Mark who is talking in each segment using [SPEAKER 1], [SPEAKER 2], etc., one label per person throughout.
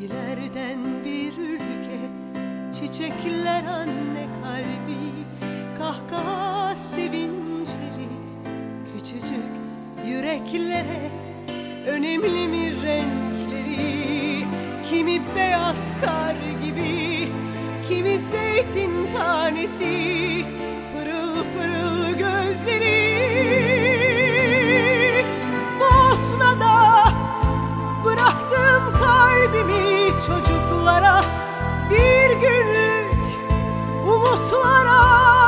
[SPEAKER 1] Sevgilerden bir ülke, çiçekler anne kalbi, kahkaha sevinçleri, küçücük yüreklere önemli mi renkleri? Kimi beyaz kar gibi, kimi zeytin tanesi, pırıl pırıl gözleri. Bosna'da bıraktım kalbimi çocuklara, bir günlük umutlara.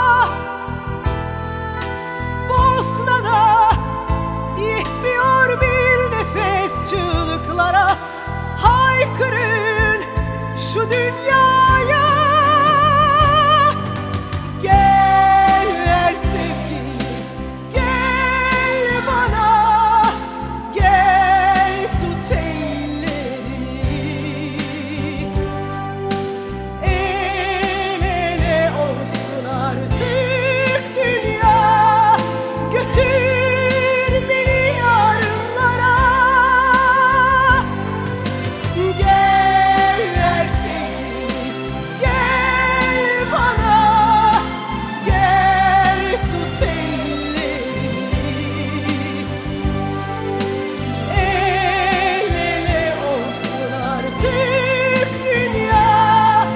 [SPEAKER 1] Bosna'da yetmiyor bir nefes çığlıklara, haykırın şu dünyaya. Gel ver sevgili, gel bana, gel tut ellerini. El ele olsun artık dünya, götür beni yarınlara. Gel ver sevgili, gel bana, gel tut ellerini. El ele olsun artık dünya,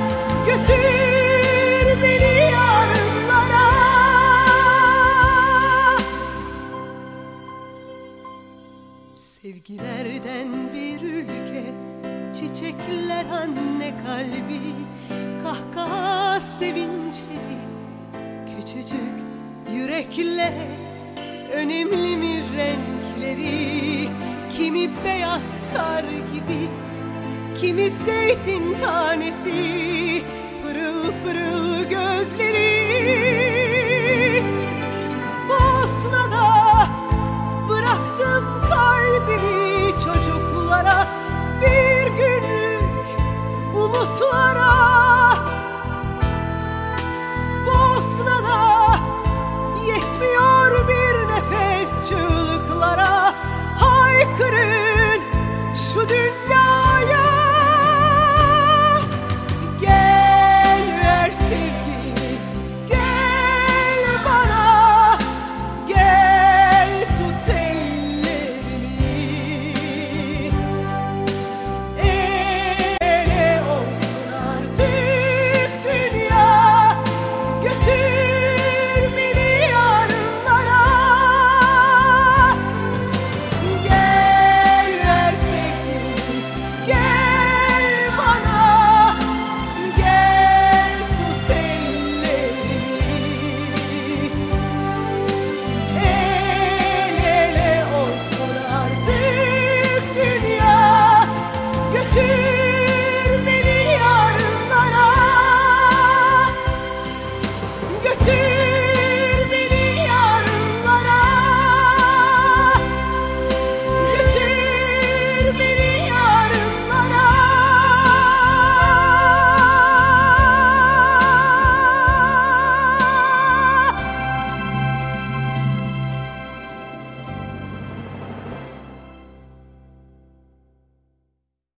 [SPEAKER 1] götür beni yarınlara. Sevgilerden bir ülke, çiçekler anne kalbi, kahkaha sevinçleri, küçücük yüreklere önemli mi renkleri? Kimi beyaz kar gibi, kimi zeytin tanesi, pırıl pırıl gözleri.